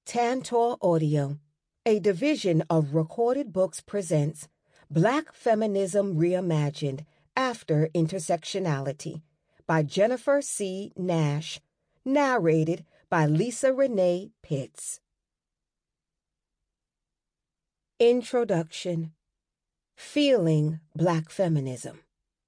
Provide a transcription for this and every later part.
Tantor Audio, a division of Recorded Books, presents Black Feminism Reimagined After Intersectionality by Jennifer C. Nash, narrated by Lisa Renee Pitts. Introduction. Feeling Black Feminism.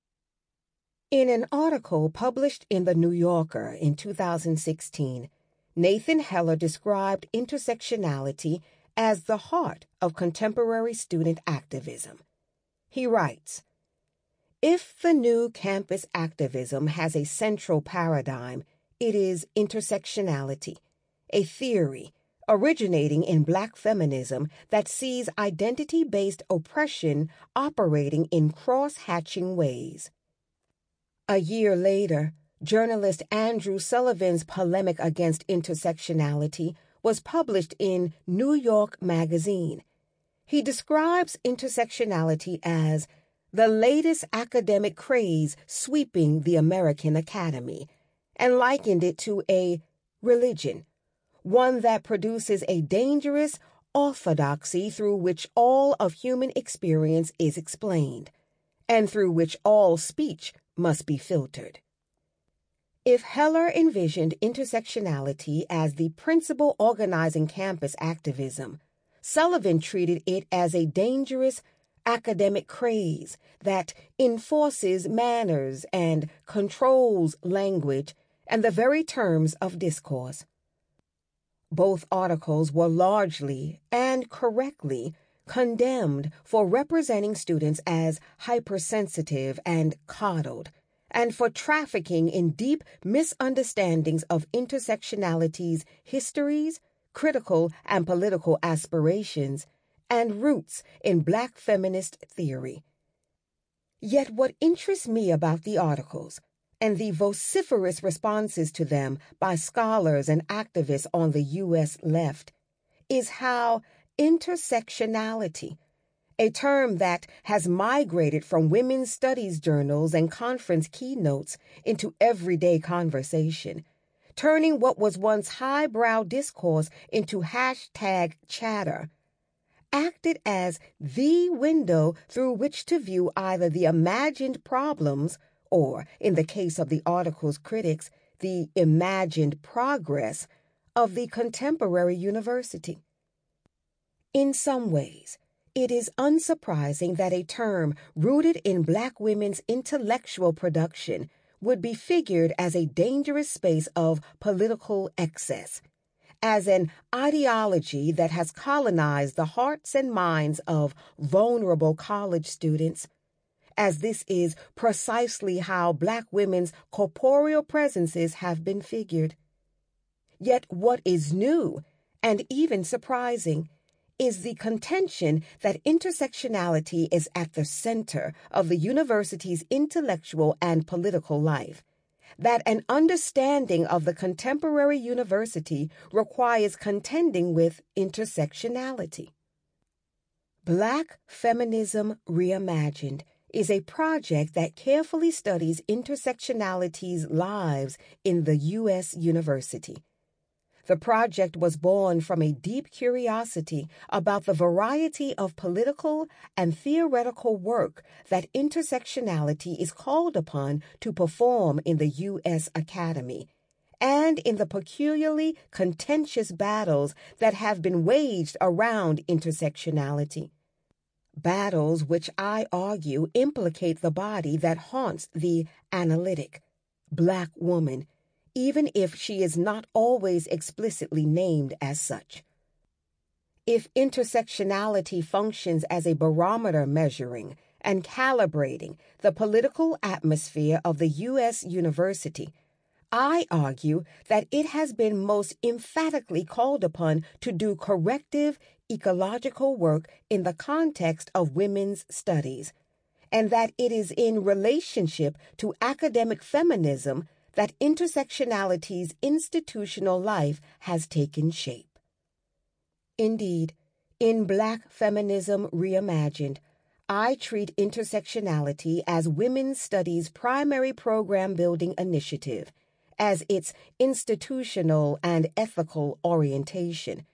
In an article published in The New Yorker in 2016, Nathan Heller described intersectionality as the heart of contemporary student activism. He writes, "If the new campus activism has a central paradigm, it is intersectionality, a theory originating in Black feminism that sees identity-based oppression operating in cross-hatching ways." A year later, journalist Andrew Sullivan's polemic against intersectionality was published in New York Magazine. He describes intersectionality as the latest academic craze sweeping the American academy, and likened it to a religion, one that produces a dangerous orthodoxy through which all of human experience is explained, and through which all speech must be filtered. If Heller envisioned intersectionality as the principal organizing campus activism, Sullivan treated it as a dangerous academic craze that enforces manners and controls language and the very terms of discourse. Both articles were largely and correctly condemned for representing students as hypersensitive and coddled, and for trafficking in deep misunderstandings of intersectionality's histories, critical and political aspirations, and roots in Black feminist theory. Yet what interests me about the articles, and the vociferous responses to them by scholars and activists on the U.S. left, is how intersectionality, a term that has migrated from women's studies journals and conference keynotes into everyday conversation, turning what was once highbrow discourse into hashtag chatter, acted as the window through which to view either the imagined problems or, in the case of the article's critics, the imagined progress of the contemporary university. In some ways, it is unsurprising that a term rooted in Black women's intellectual production would be figured as a dangerous space of political excess, as an ideology that has colonized the hearts and minds of vulnerable college students, as this is precisely how Black women's corporeal presences have been figured. Yet what is new, and even surprising, is the contention that intersectionality is at the center of the university's intellectual and political life, that an understanding of the contemporary university requires contending with intersectionality. Black Feminism Reimagined is a project that carefully studies intersectionality's lives in the U.S. university. The project was born from a deep curiosity about the variety of political and theoretical work that intersectionality is called upon to perform in the U.S. Academy, and in the peculiarly contentious battles that have been waged around intersectionality. Battles which I argue implicate the body that haunts the analytic Black woman, even if she is not always explicitly named as such. If intersectionality functions as a barometer measuring and calibrating the political atmosphere of the U.S. university, I argue that it has been most emphatically called upon to do corrective ecological work in the context of women's studies, and that it is in relationship to academic feminism that intersectionality's institutional life has taken shape. Indeed, in Black Feminism Reimagined, I treat intersectionality as women's studies' primary program-building initiative, as its institutional and ethical orientation,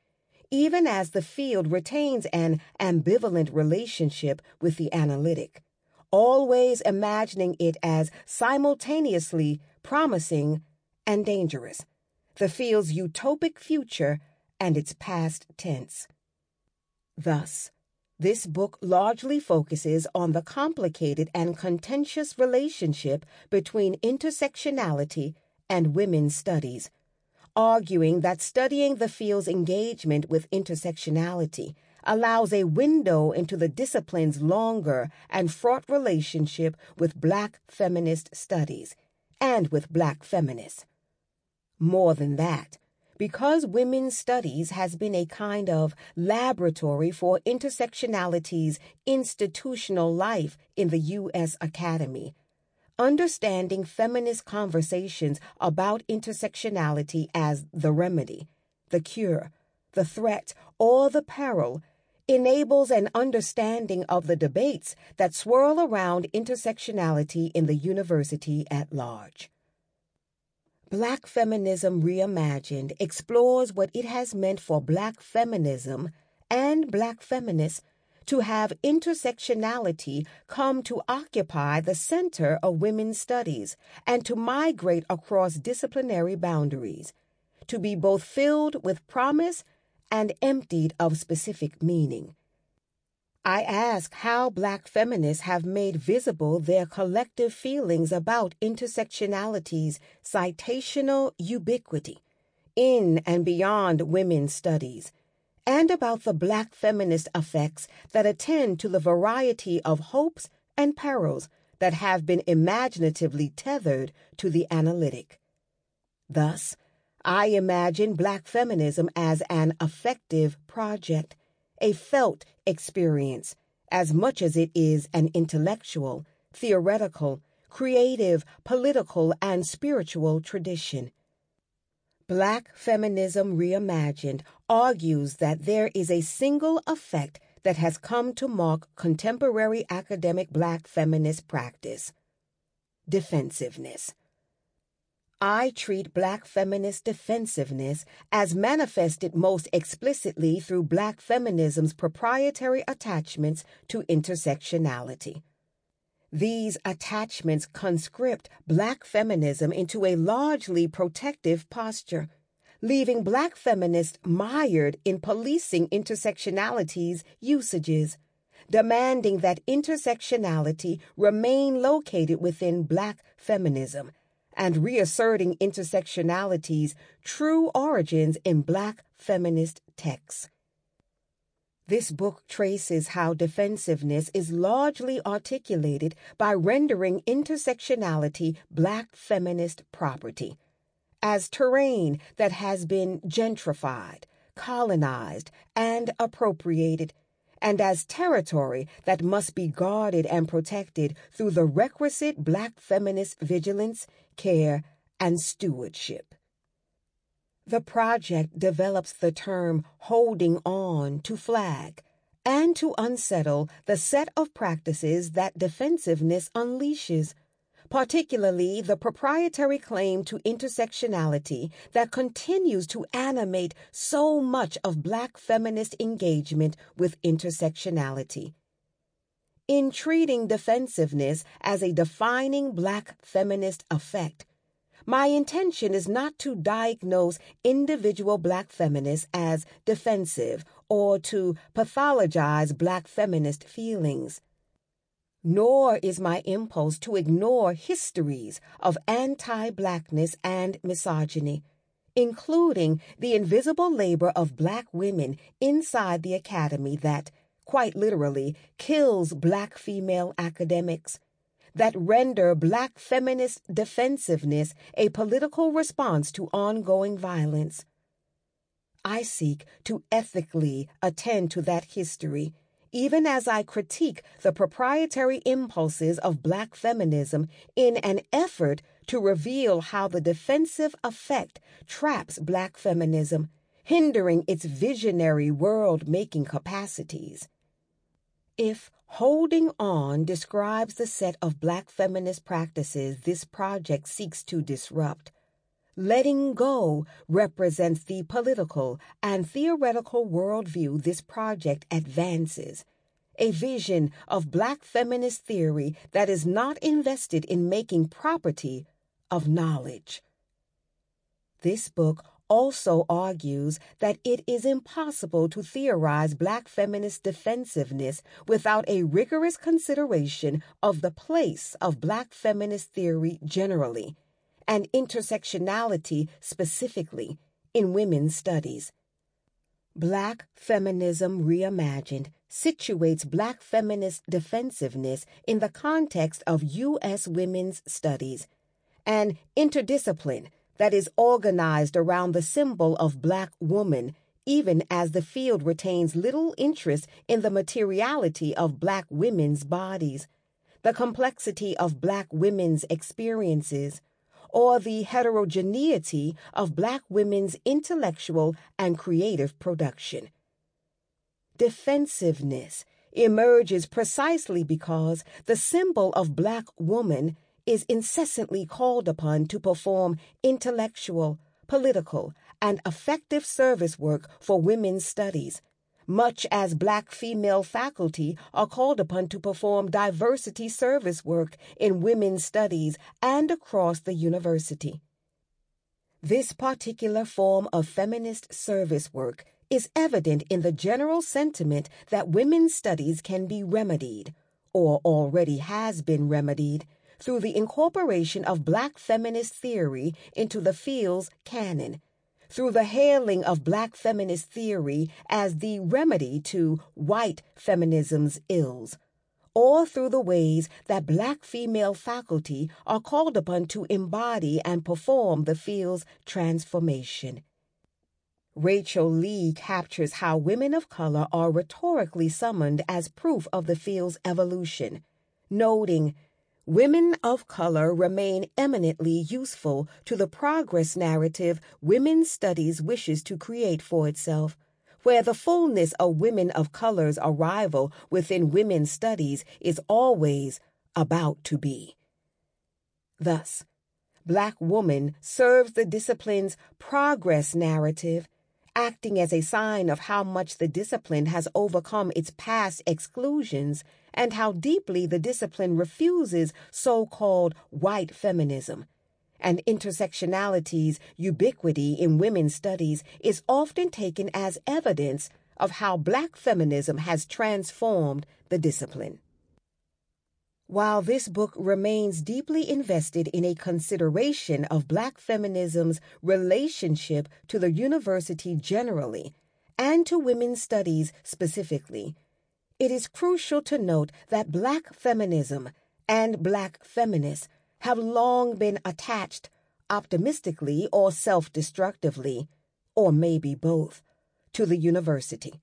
even as the field retains an ambivalent relationship with the analytic, always imagining it as simultaneously promising and dangerous, the field's utopic future and its past tense. Thus, this book largely focuses on the complicated and contentious relationship between intersectionality and women's studies, arguing that studying the field's engagement with intersectionality allows a window into the discipline's longer and fraught relationship with Black feminist studies and with Black feminists. More than that, because women's studies has been a kind of laboratory for intersectionality's institutional life in the U.S. Academy, understanding feminist conversations about intersectionality as the remedy, the cure, the threat, or the peril enables an understanding of the debates that swirl around intersectionality in the university at large. Black Feminism Reimagined explores what it has meant for Black feminism and Black feminists to have intersectionality come to occupy the center of women's studies and to migrate across disciplinary boundaries, to be both filled with promise and emptied of specific meaning. I ask how Black feminists have made visible their collective feelings about intersectionality's citational ubiquity in and beyond women's studies, and about the Black feminist effects that attend to the variety of hopes and perils that have been imaginatively tethered to the analytic. Thus, I imagine Black feminism as an affective project, a felt experience, as much as it is an intellectual, theoretical, creative, political, and spiritual tradition. Black Feminism Reimagined argues that there is a single effect that has come to mark contemporary academic Black feminist practice: defensiveness. I treat Black feminist defensiveness as manifested most explicitly through Black feminism's proprietary attachments to intersectionality. These attachments conscript Black feminism into a largely protective posture, leaving Black feminists mired in policing intersectionality's usages, demanding that intersectionality remain located within Black feminism, and reasserting intersectionality's true origins in Black feminist texts. This book traces how defensiveness is largely articulated by rendering intersectionality Black feminist property, as terrain that has been gentrified, colonized, and appropriated, and as territory that must be guarded and protected through the requisite Black feminist vigilance, care, and stewardship. The project develops the term holding on to flag and to unsettle the set of practices that defensiveness unleashes, particularly the proprietary claim to intersectionality that continues to animate so much of Black feminist engagement with intersectionality. In treating defensiveness as a defining Black feminist effect, my intention is not to diagnose individual Black feminists as defensive or to pathologize Black feminist feelings. Nor is my impulse to ignore histories of anti-Blackness and misogyny, including the invisible labor of Black women inside the academy that, quite literally, kills Black female academics, that render Black feminist defensiveness a political response to ongoing violence. I seek to ethically attend to that history, even as I critique the proprietary impulses of Black feminism in an effort to reveal how the defensive effect traps Black feminism, hindering its visionary world-making capacities. If holding on describes the set of Black feminist practices this project seeks to disrupt, Letting go represents the political and theoretical worldview this project advances, a vision of Black feminist theory that is not invested in making property of knowledge. This book also argues that it is impossible to theorize Black feminist defensiveness without a rigorous consideration of the place of Black feminist theory generally, and intersectionality specifically in women's studies. Black Feminism Reimagined situates Black feminist defensiveness in the context of U.S. women's studies, an interdiscipline that is organized around the symbol of Black woman, even as the field retains little interest in the materiality of Black women's bodies, the complexity of Black women's experiences, or the heterogeneity of Black women's intellectual and creative production. Defensiveness emerges precisely because the symbol of Black woman is incessantly called upon to perform intellectual, political, and effective service work for women's studies, much as Black female faculty are called upon to perform diversity service work in women's studies and across the university. This particular form of feminist service work is evident in the general sentiment that women's studies can be remedied, or already has been remedied, through the incorporation of Black feminist theory into the field's canon, through the hailing of Black feminist theory as the remedy to white feminism's ills, or through the ways that Black female faculty are called upon to embody and perform the field's transformation. Rachel Lee captures how women of color are rhetorically summoned as proof of the field's evolution, noting, "Women of color remain eminently useful to the progress narrative women's studies wishes to create for itself, where the fullness of women of color's arrival within women's studies is always about to be." Thus, Black woman serves the discipline's progress narrative, acting as a sign of how much the discipline has overcome its past exclusions and how deeply the discipline refuses so-called white feminism. And intersectionality's ubiquity in women's studies is often taken as evidence of how Black feminism has transformed the discipline. While this book remains deeply invested in a consideration of Black feminism's relationship to the university generally and to women's studies specifically, it is crucial to note that Black feminism and Black feminists have long been attached, optimistically or self-destructively, or maybe both, to the university.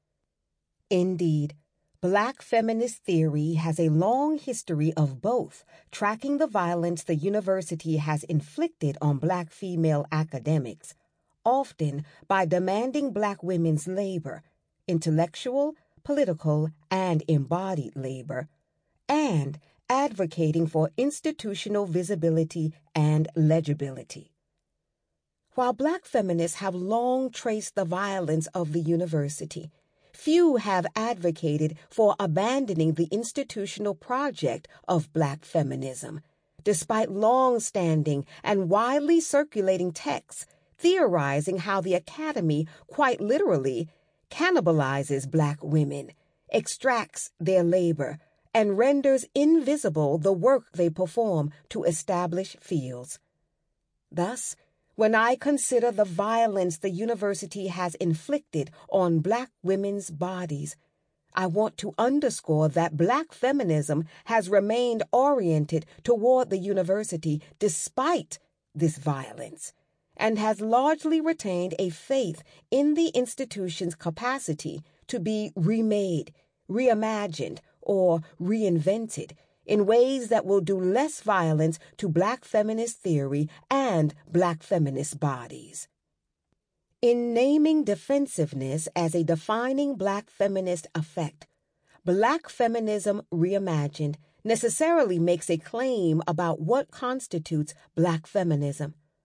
Indeed, Black feminist theory has a long history of both tracking the violence the university has inflicted on Black female academics, often by demanding Black women's labor, intellectual, political, and embodied labor, and advocating for institutional visibility and legibility. While Black feminists have long traced the violence of the university, few have advocated for abandoning the institutional project of Black feminism, despite long-standing and widely circulating texts theorizing how the academy quite literally cannibalizes Black women, extracts their labor, and renders invisible the work they perform to establish fields. Thus, when I consider the violence the university has inflicted on Black women's bodies, I want to underscore that Black feminism has remained oriented toward the university despite this violence, and has largely retained a faith in the institution's capacity to be remade, reimagined, or reinvented in ways that will do less violence to Black feminist theory and Black feminist bodies. In naming defensiveness as a defining Black feminist effect, Black Feminism Reimagined necessarily makes a claim about what constitutes Black feminism.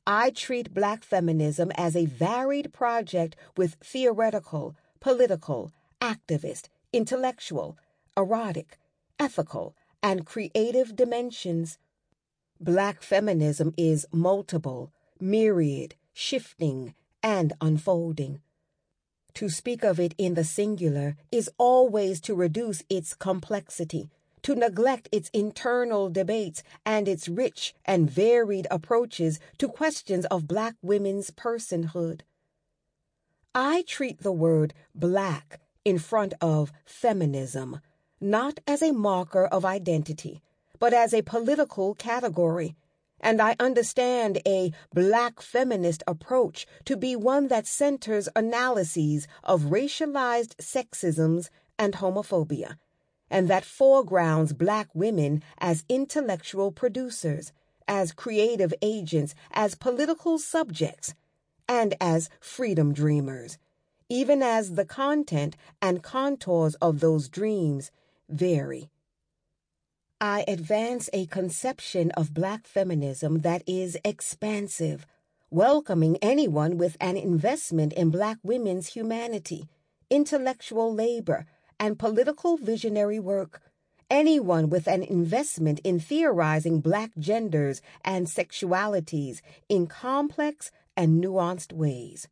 I treat Black feminism as a varied project with theoretical, political, activist, intellectual, erotic, ethical, and creative dimensions. Black feminism is multiple, myriad, shifting, and unfolding. To speak of it in the singular is always to reduce its complexity, to neglect its internal debates and its rich and varied approaches to questions of Black women's personhood. I treat the word Black in front of feminism not as a marker of identity, but as a political category, and I understand a Black feminist approach to be one that centers analyses of racialized sexisms and homophobia, and that foregrounds Black women as intellectual producers, as creative agents, as political subjects, and as freedom dreamers, even as the content and contours of those dreams vary. I advance a conception of Black feminism that is expansive, welcoming anyone with an investment in Black women's humanity, intellectual labor, and political visionary work, anyone with an investment in theorizing Black genders and sexualities in complex and nuanced ways.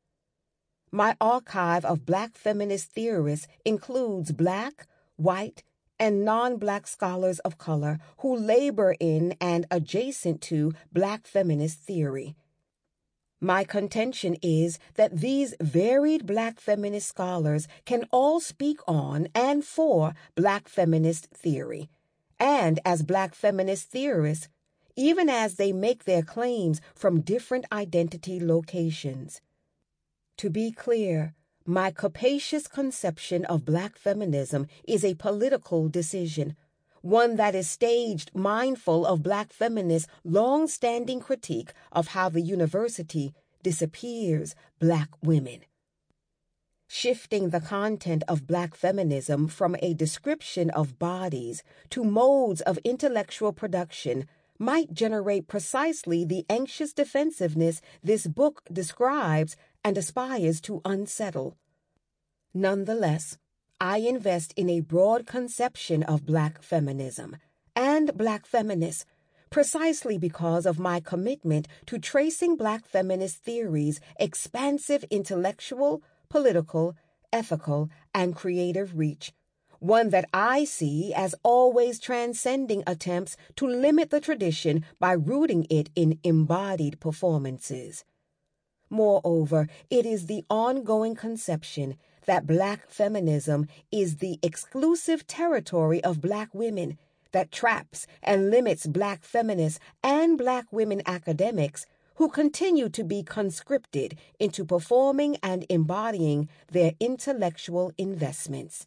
My archive of Black feminist theorists includes Black, white, and non-Black scholars of color who labor in and adjacent to Black feminist theory. My contention is that these varied Black feminist scholars can all speak on and for Black feminist theory, and as Black feminist theorists, even as they make their claims from different identity locations. To be clear, my capacious conception of Black feminism is a political decision, one that is staged mindful of Black feminists' long-standing critique of how the university disappears Black women. Shifting the content of Black feminism from a description of bodies to modes of intellectual production might generate precisely the anxious defensiveness this book describes and aspires to unsettle. Nonetheless, I invest in a broad conception of Black feminism and Black feminists precisely because of my commitment to tracing Black feminist theories' expansive intellectual, political, ethical, and creative reach, one that I see as always transcending attempts to limit the tradition by rooting it in embodied performances. Moreover, it is the ongoing conception that Black feminism is the exclusive territory of Black women that traps and limits Black feminists and Black women academics who continue to be conscripted into performing and embodying their intellectual investments.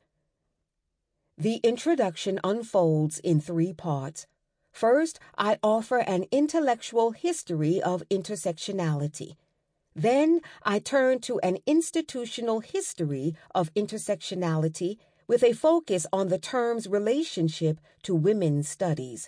The introduction unfolds in 3 parts. First, I offer an intellectual history of intersectionality. Then I turn to an institutional history of intersectionality with a focus on the term's relationship to women's studies.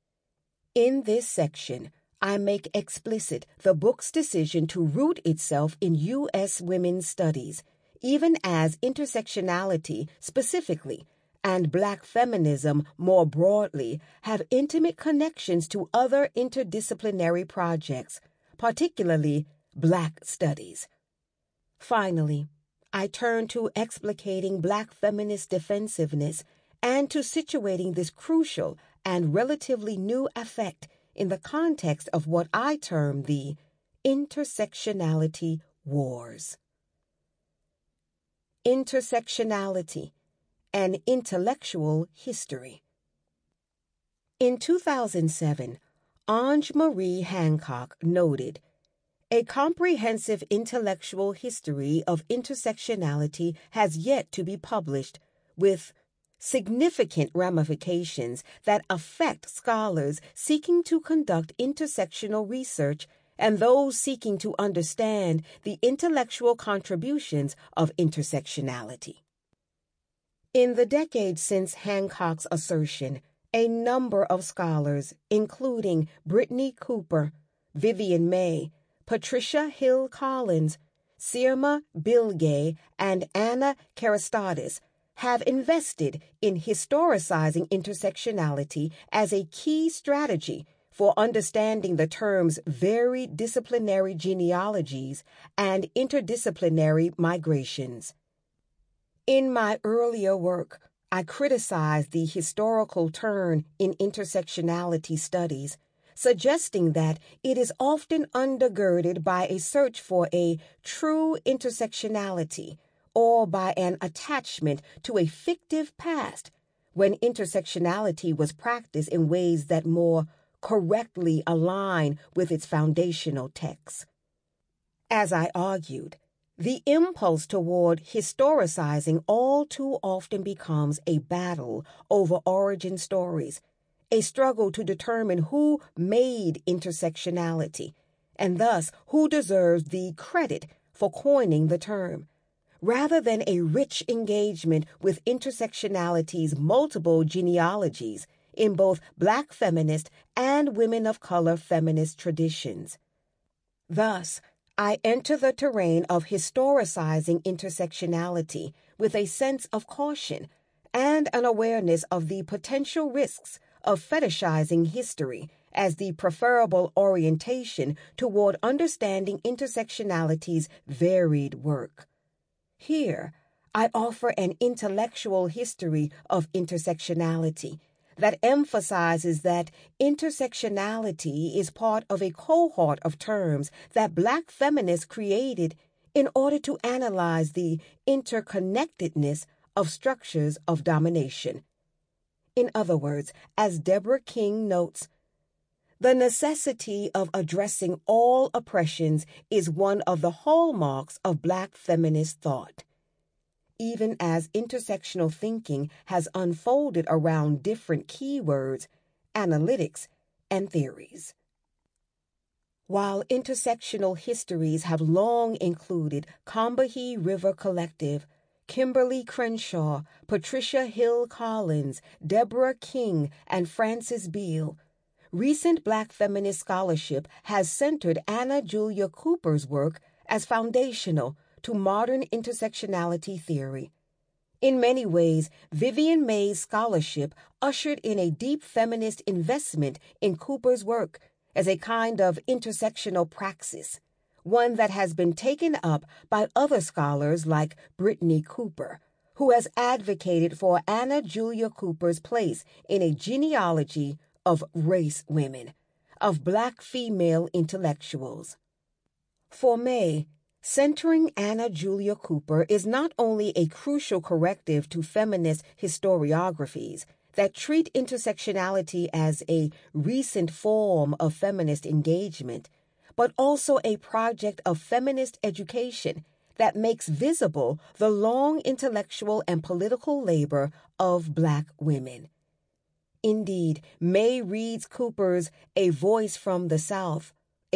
In this section, I make explicit the book's decision to root itself in U.S. women's studies, even as intersectionality specifically and Black feminism more broadly have intimate connections to other interdisciplinary projects, particularly Black studies. Finally, I turn to explicating Black feminist defensiveness and to situating this crucial and relatively new effect in the context of what I term the intersectionality wars. Intersectionality, an intellectual history. In 2007, Ange Marie Hancock noted, "A comprehensive intellectual history of intersectionality has yet to be published, with significant ramifications that affect scholars seeking to conduct intersectional research and those seeking to understand the intellectual contributions of intersectionality." In the decades since Hancock's assertion, a number of scholars, including Brittney Cooper, Vivian May, Patricia Hill Collins, Sirma Bilge, and Anna Karastadis have invested in historicizing intersectionality as a key strategy for understanding the term's varied disciplinary genealogies and interdisciplinary migrations. In my earlier work, I criticized the historical turn in intersectionality studies, suggesting that it is often undergirded by a search for a true intersectionality or by an attachment to a fictive past, when intersectionality was practiced in ways that more correctly align with its foundational texts. As I argued, the impulse toward historicizing all too often becomes a battle over origin stories, a struggle to determine who made intersectionality, and thus who deserves the credit for coining the term, rather than a rich engagement with intersectionality's multiple genealogies in both Black feminist and women of color feminist traditions. Thus, I enter the terrain of historicizing intersectionality with a sense of caution and an awareness of the potential risks of fetishizing history as the preferable orientation toward understanding intersectionality's varied work. Here, I offer an intellectual history of intersectionality that emphasizes that intersectionality is part of a cohort of terms that Black feminists created in order to analyze the interconnectedness of structures of domination. In other words, as Deborah King notes, the necessity of addressing all oppressions is one of the hallmarks of Black feminist thought. Even as intersectional thinking has unfolded around different keywords, analytics, and theories. While intersectional histories have long included Combahee River Collective, Kimberly Crenshaw, Patricia Hill Collins, Deborah King, and Frances Beale, recent Black feminist scholarship has centered Anna Julia Cooper's work as foundational to modern intersectionality theory. In many ways, Vivian May's scholarship ushered in a deep feminist investment in Cooper's work as a kind of intersectional praxis, one that has been taken up by other scholars like Brittany Cooper, who has advocated for Anna Julia Cooper's place in a genealogy of race women, of Black female intellectuals. For May, centering Anna Julia Cooper is not only a crucial corrective to feminist historiographies that treat intersectionality as a recent form of feminist engagement, but also a project of feminist education that makes visible the long intellectual and political labor of Black women. Indeed, May reads Cooper's A Voice from the South,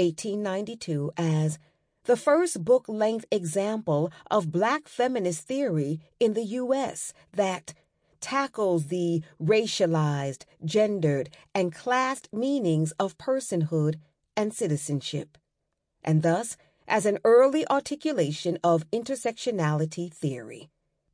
1892, as the first book-length example of Black feminist theory in the U.S. that tackles the racialized, gendered, and classed meanings of personhood and citizenship, and thus as an early articulation of intersectionality theory.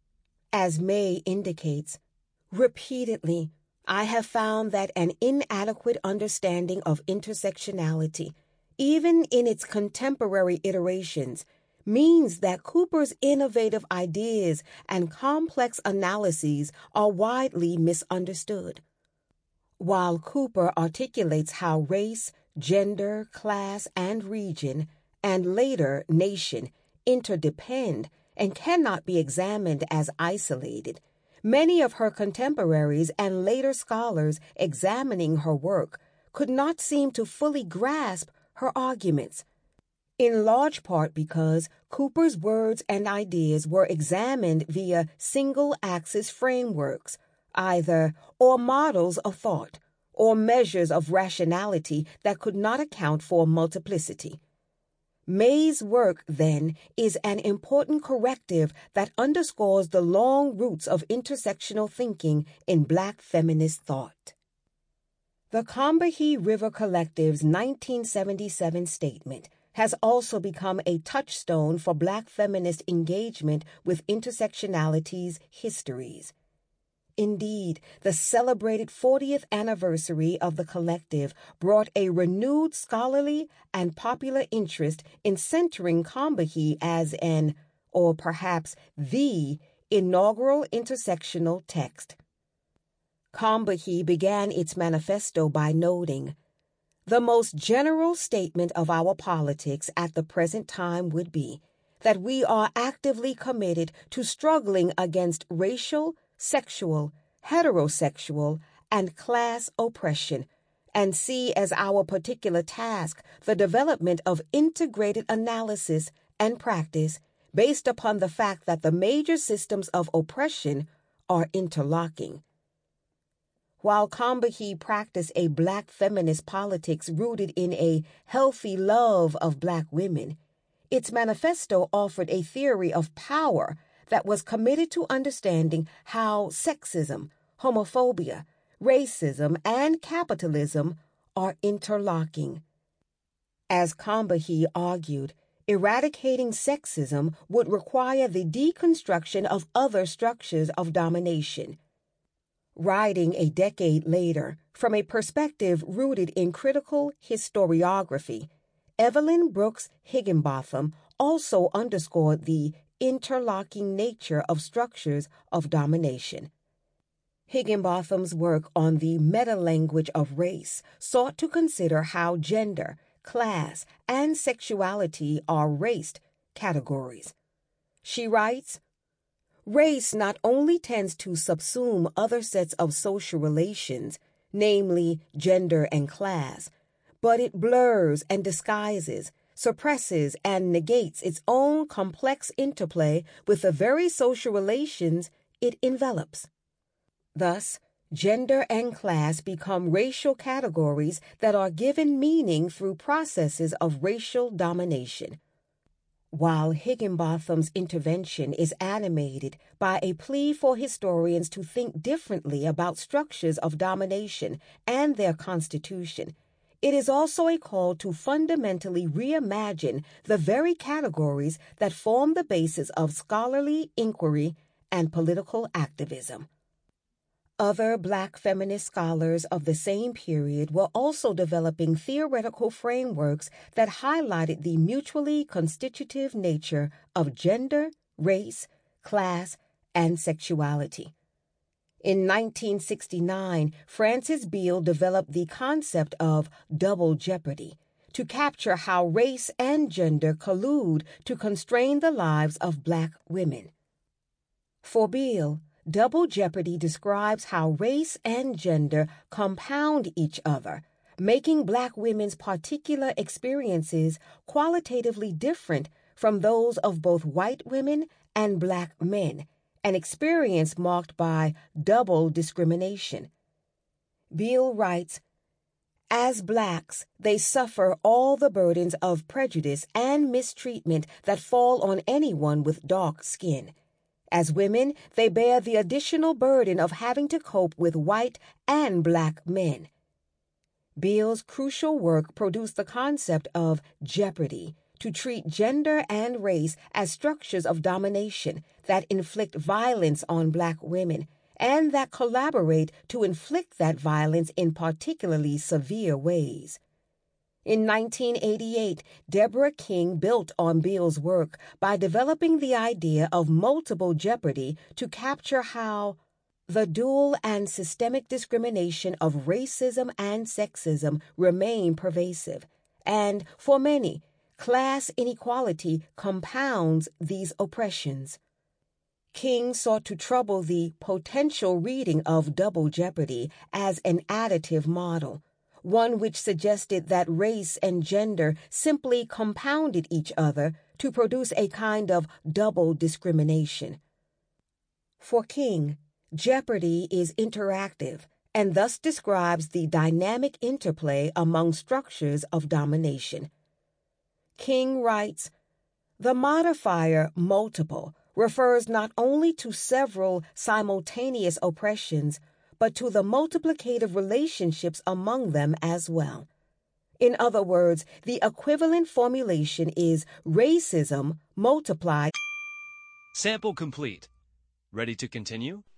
As May indicates, repeatedly, I have found that an inadequate understanding of intersectionality, even in its contemporary iterations, means that Cooper's innovative ideas and complex analyses are widely misunderstood. While Cooper articulates how race, gender, class, and region, and later nation, interdepend and cannot be examined as isolated, many of her contemporaries and later scholars examining her work could not seem to fully grasp her arguments, in large part because Cooper's words and ideas were examined via single-axis frameworks, either or models of thought, or measures of rationality that could not account for multiplicity. May's work, then, is an important corrective that underscores the long roots of intersectional thinking in Black feminist thought. The Combahee River Collective's 1977 statement has also become a touchstone for Black feminist engagement with intersectionality's histories. Indeed, the celebrated 40th anniversary of the collective brought a renewed scholarly and popular interest in centering Combahee as an, or perhaps the, inaugural intersectional text. Combahee began its manifesto by noting, "The most general statement of our politics at the present time would be that we are actively committed to struggling against racial, sexual, heterosexual, and class oppression, and see as our particular task the development of integrated analysis and practice based upon the fact that the major systems of oppression are interlocking." While Combahee practiced a Black feminist politics rooted in a healthy love of Black women, its manifesto offered a theory of power that was committed to understanding how sexism, homophobia, racism, and capitalism are interlocking. As Combahee argued, eradicating sexism would require the deconstruction of other structures of domination. Writing a decade later, from a perspective rooted in critical historiography, Evelyn Brooks Higginbotham also underscored the interlocking nature of structures of domination. Higginbotham's work on the meta-language of race sought to consider how gender, class, and sexuality are raced categories. She writes, "Race not only tends to subsume other sets of social relations, namely gender and class, but it blurs and disguises, suppresses and negates its own complex interplay with the very social relations it envelops. Thus, gender and class become racial categories that are given meaning through processes of racial domination." While Higginbotham's intervention is animated by a plea for historians to think differently about structures of domination and their constitution, it is also a call to fundamentally reimagine the very categories that form the basis of scholarly inquiry and political activism. Other Black feminist scholars of the same period were also developing theoretical frameworks that highlighted the mutually constitutive nature of gender, race, class, and sexuality. In 1969, Frances Beale developed the concept of double jeopardy to capture how race and gender collude to constrain the lives of Black women. For Beale, double jeopardy describes how race and gender compound each other, making Black women's particular experiences qualitatively different from those of both white women and Black men, an experience marked by double discrimination. Beale writes, "As Blacks, they suffer all the burdens of prejudice and mistreatment that fall on anyone with dark skin. As women, they bear the additional burden of having to cope with white and Black men." Beale's crucial work produced the concept of jeopardy, to treat gender and race as structures of domination that inflict violence on Black women, and that collaborate to inflict that violence in particularly severe ways. In 1988, Deborah King built on Beale's work by developing the idea of multiple jeopardy to capture how the dual and systemic discrimination of racism and sexism remain pervasive, and, for many, class inequality compounds these oppressions. King sought to trouble the potential reading of double jeopardy as an additive model, one which suggested that race and gender simply compounded each other to produce a kind of double discrimination. For King, jeopardy is interactive and thus describes the dynamic interplay among structures of domination. King writes, "The modifier multiple refers not only to several simultaneous oppressions, but to the multiplicative relationships among them as well. In other words, the equivalent formulation is racism multiplied. Sample complete. Ready to continue?